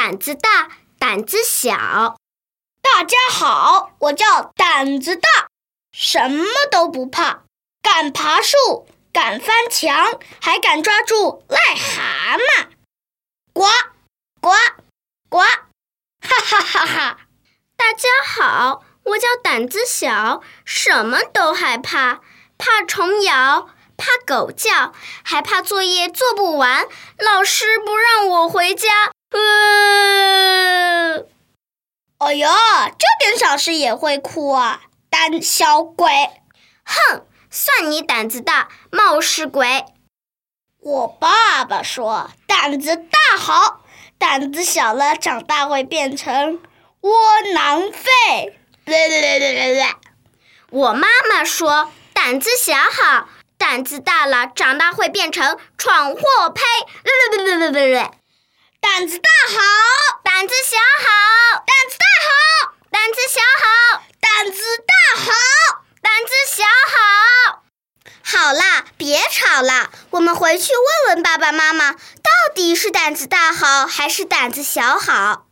胆子大，胆子小。 大家好，我叫胆子大，什么都不怕，敢爬树，敢翻墙，还敢抓住癞蛤蟆。呱呱呱，哈哈哈哈！ 大家好，我叫胆子小，什么都害怕，怕虫咬，怕狗叫，还怕作业做不完，老师不让我回家。 哎呀，这点小事也会哭啊，胆小鬼！ 哼，算你胆子大，冒失鬼。 我爸爸说，胆子大好，胆子小了，长大会变成窝囊废。 我妈妈说，胆子小好，胆子大了，长大会变成闯祸胚。 胆子大好， 胆子小好， 胆子大好， 胆子小好， 胆子大好， 胆子小好。好啦，别吵了，我们回去问问爸爸妈妈，到底是胆子大好还是胆子小好。